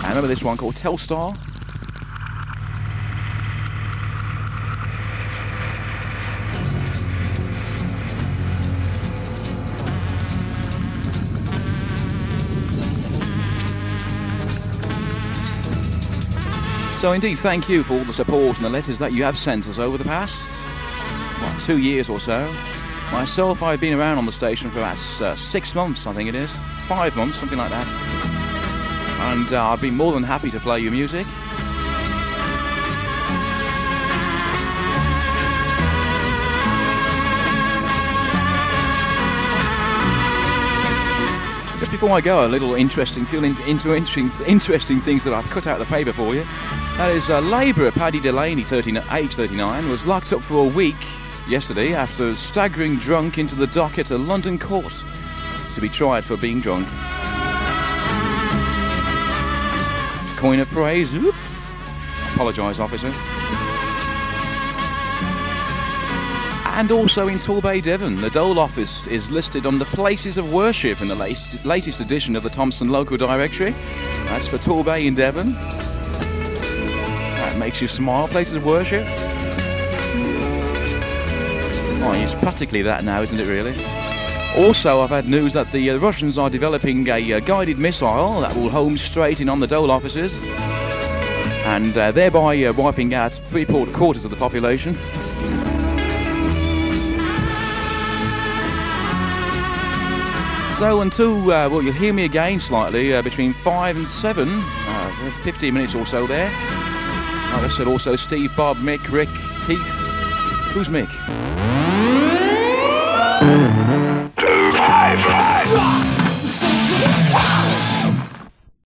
And remember this one called Telstar? So indeed, thank you for all the support and the letters that you have sent us over the past 2 years or so. Myself, I've been around on the station for about 6 months, I think it is. 5 months, something like that. And I've been more than happy to play your music. Just before I go, a little interesting things that I've cut out of the paper for you. That is, labourer Paddy Delaney, age 39, was locked up for a week yesterday after staggering drunk into the dock at a London court to be tried for being drunk. Coin a phrase, oops. Apologise, officer. And also in Torbay, Devon, the Dole office is listed on the places of worship in the latest edition of the Thomson Local Directory. That's for Torbay in Devon. That makes you smile, places of worship. Oh, it's practically that now, isn't it, really? Also, I've had news that the Russians are developing a guided missile that will home straight in on the Dole offices and thereby wiping out 3/4 of the population. So until, well, you'll hear me again slightly between 5 and 7, 15 minutes or so there. Like I said, also Steve, Bob, Mick, Rick, Keith. Who's Mick?